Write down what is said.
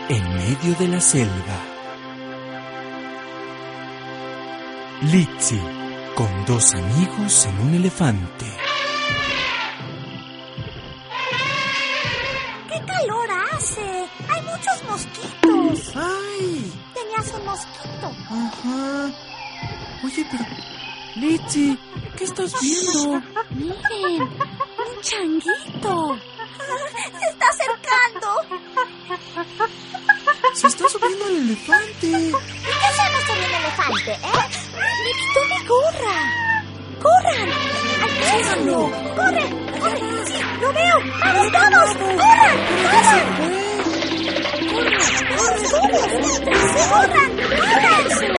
en medio de la selva. Litsi, con dos amigos en un elefante. ¡Qué calor hace! ¡Hay muchos mosquitos! ¡Ay! Tenías un mosquito. Ajá. Oye, pero... Litsi, ¿qué estás viendo? Miren, un changuito. Se está acercando. Se está subiendo al elefante. ¿Y qué hacemos con el elefante, Me quitó mi gorra. ¡Corran! ¡Alcánzalo! ¡Corre! ¡Corre! ¡Sí, lo veo! ¡Vamos todos! ¡Corran! ¡Corran! ¡Corran! ¡Corran! ¡Corran! ¡Corran!